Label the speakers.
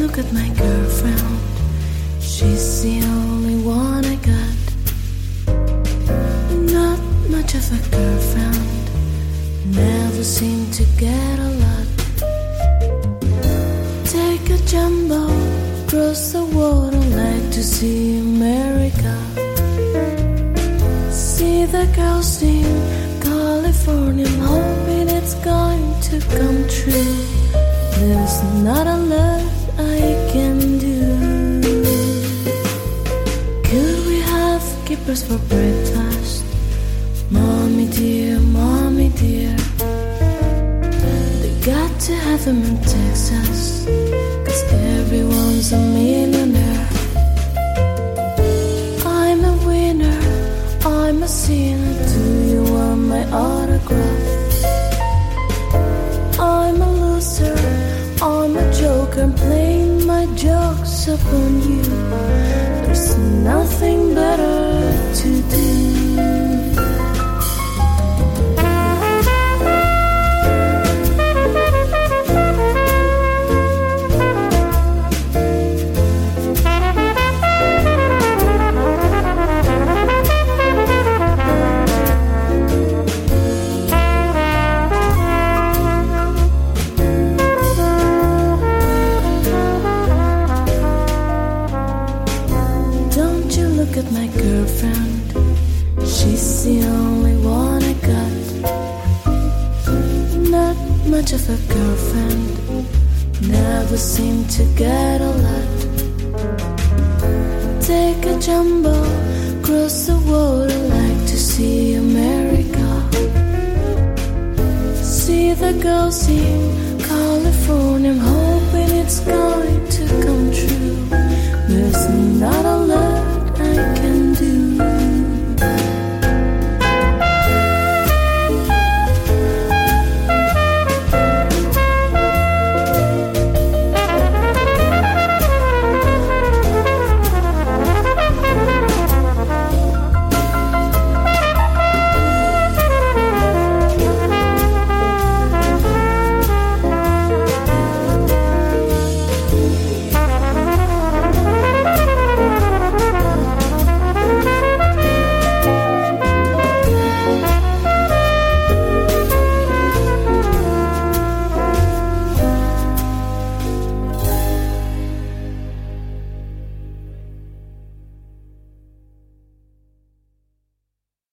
Speaker 1: look at my girlfriend. She's the only one I got. Not much of a girlfriend. Never seem to get a lot. Take a jumbo, cross the water, like to see America. See the girls in California, I'm hoping it's going to come true. There's not a lot I can do. Could we have kippers for breakfast? Mommy dear, they got to have them in Texas, 'cause everyone's a millionaire. I'm a winner, I'm a sinner. Do you want my autograph? I'm a loser, I'm a joker, I'm playing my jokes upon you. There's nothing better to do. Look at my girlfriend, she's the only one I got. Not much of a girlfriend, never seem to get a lot. Take a jumbo, cross the water, like to see America. See the girls in California, I'm hoping it's going to come true. There's not a lot I can